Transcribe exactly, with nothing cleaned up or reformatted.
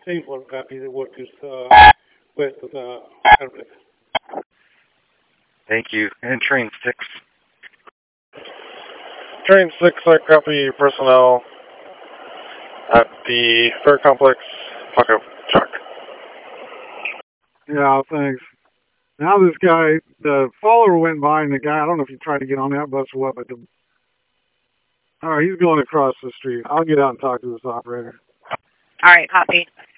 Team one copy. The work is uh, west of the airport. Thank you. And train six. Train six, I copy personnel at the Fair Complex Pocket Truck. Yeah, thanks. Now this guy, the follower went by, and the guy, I don't know if he tried to get on that bus or what, but the, all right, he's going across the street. I'll get out and talk to this operator. All right, copy.